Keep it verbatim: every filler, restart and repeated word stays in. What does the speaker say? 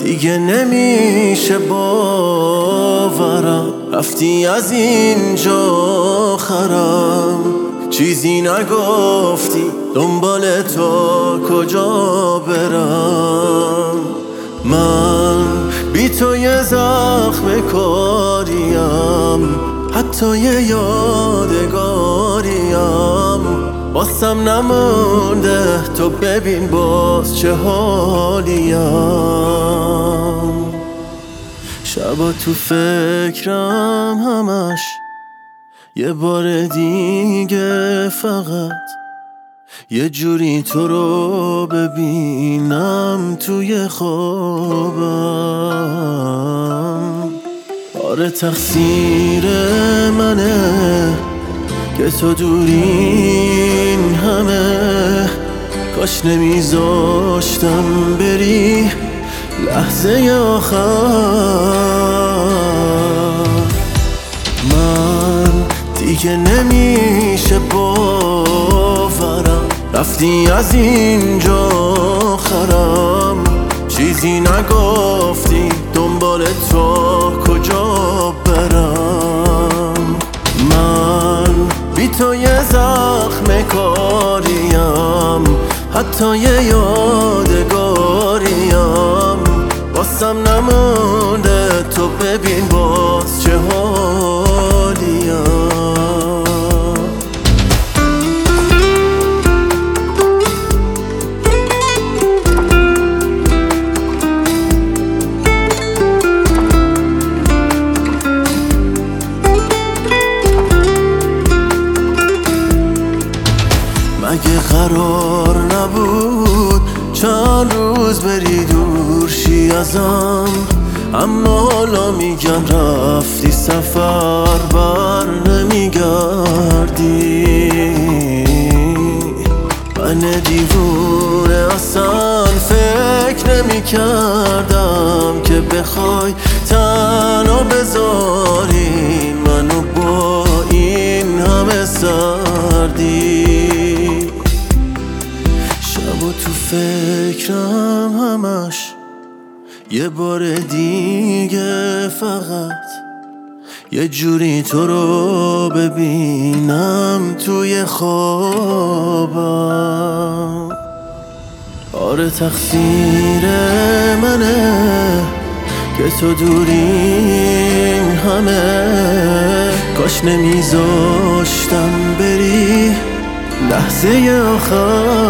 دیگه نمیشه باورم رفتی از اینجا خرم چیزی نگفتی دنبال تو کجا برم من بی تو یه زخم کاریم حتی یه یادگاریم واسم نمونده تو ببین باز چه حالیم شبا تو فکرم همش یه بار دیگه فقط یه جوری تو رو ببینم توی خوابم آره تقصیر منه که تو دورین همه کاش نمیذاشتم بری لحظه آخر من دیگه نمیشه باورم رفتی از اینجا خرم چیزی نگفتی دنبال تو کجا برم من بی تو یه زخم کاریم حتی یه یادگاریم واسم نمونده تو ببین باز چه حالیم مگه قرار نبود چند روز بری دور شی ازم اما حالا میگن رفتی سفر بر نمیگردی من دیوونه اصلا فکر نمی کردم که بخوای تنها بذاری منو با این همه سردی شبا تو فکرم همش یه بار دیگه فقط یه جوری تو رو ببینم توی خوابم آره تقصیر منه که تو دورین همه کاش نمیذاشتم بری لحظه آخر